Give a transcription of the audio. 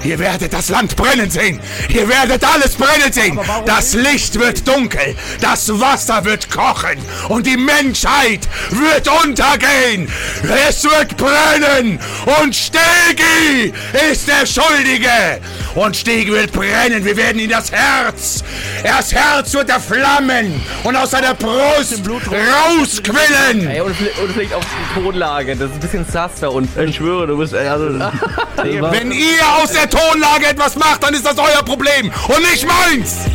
Ihr werdet das Land brennen sehen. Ihr werdet alles brennen sehen. Das Licht wird dunkel. Das Wasser wird kochen. Und die Menschheit wird untergehen. Es wird brennen. Und Stegi ist der Schuldige. Und Stegi wird brennen. Wir werden ihm das Herz wird erflammen. Und aus seiner Brust rausquillen. Ey, und vielleicht auch die Tonlage. Das ist ein bisschen sass da unten. Ich schwöre, du bist... Wenn ihr aus der Tonlage etwas macht, dann ist das euer Problem und nicht meins!